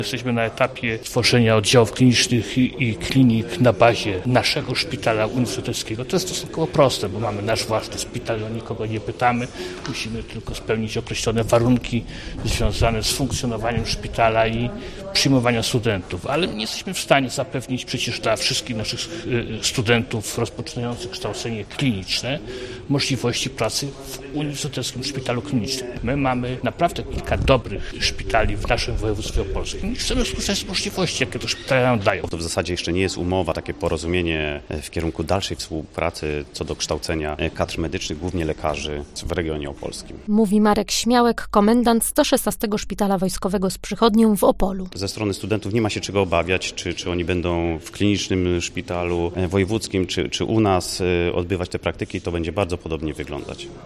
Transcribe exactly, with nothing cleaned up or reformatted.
Jesteśmy na etapie tworzenia oddziałów klinicznych i, i klinik na bazie naszego szpitala uniwersyteckiego. To jest stosunkowo proste, bo mamy nasz własny szpital, o nikogo nie pytamy. Musimy tylko spełnić określone warunki związane z funkcjonowaniem szpitala i przyjmowania studentów. Ale nie jesteśmy w stanie zapewnić przecież dla wszystkich naszych studentów rozpoczynających kształcenie kliniczne możliwości pracy w Uniwersyteckim Szpitalu Klinicznym. My mamy naprawdę kilka dobrych szpitali w naszym województwie opolskim i chcemy skorzystać z możliwości, jakie to szpitale nam dają. To w zasadzie jeszcze nie jest umowa, takie porozumienie w kierunku dalszej współpracy co do kształcenia kadr medycznych, głównie lekarzy w regionie opolskim. Mówi Marek Śmiałek, komendant sto szesnastego Szpitala Wojskowego z przychodnią w Opolu. Ze strony studentów nie ma się czego obawiać, czy, czy oni będą w klinicznym szpitalu wojewódzkim, czy, czy u nas odbywać te praktyki, to będzie bardzo podobnie wyglądać.